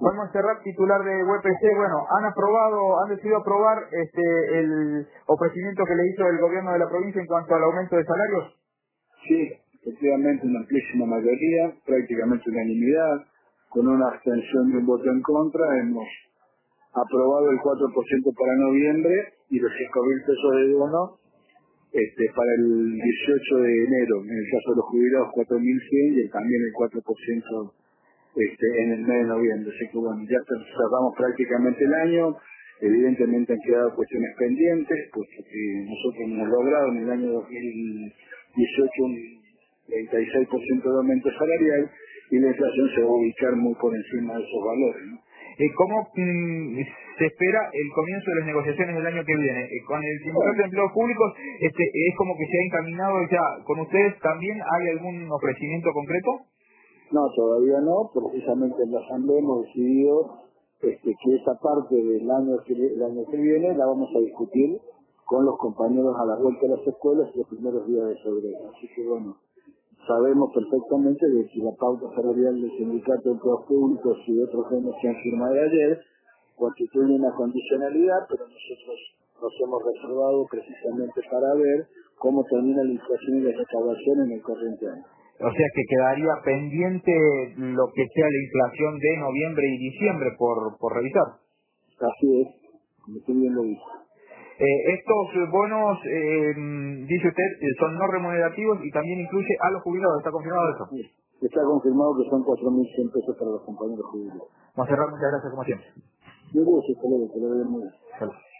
Juan Monserrat, titular de UPC, bueno, han decidido aprobar el ofrecimiento que le hizo el gobierno de la provincia en cuanto al aumento de salarios. Sí, efectivamente una amplísima mayoría, prácticamente unanimidad, con una abstención de un voto en contra, hemos aprobado el 4% para noviembre y los 5.000 pesos de bono para el 18 de enero, en el caso de los jubilados 4.100 y también el 4% en el mes de noviembre. Así que bueno, ya cerramos prácticamente el año, evidentemente han quedado cuestiones pendientes, pues nosotros hemos logrado en el año 2018 un 36% de aumento salarial y la inflación se va a ubicar muy por encima de esos valores, ¿no? ¿Cómo se espera el comienzo de las negociaciones del año que viene? Con el Sindicato de Empleados Públicos, ¿es como que se ha encaminado ya con ustedes también? ¿Hay algún ofrecimiento concreto? No, todavía no. Precisamente en la Asamblea hemos decidido que esa parte del año que viene la vamos a discutir con los compañeros a la vuelta de las escuelas los primeros días de febrero. Así que bueno, sabemos perfectamente de que la pauta salarial del Sindicato de Empleados Públicos y de otros gremios que han firmado ayer constituye una condicionalidad, pero nosotros nos hemos reservado precisamente para ver cómo termina la inflación y la recaudación en el corriente año. O sea que quedaría pendiente lo que sea la inflación de noviembre y diciembre por revisar. Así es, como tú bien lo dices. Estos bonos, dice usted, son no remunerativos y también incluye a los jubilados. ¿Está confirmado eso? Sí. Está confirmado que son 4.100 pesos para los compañeros jubilados. Monserrat, muchas gracias como siempre. Yo creo que se lo veo muy bien. Salud.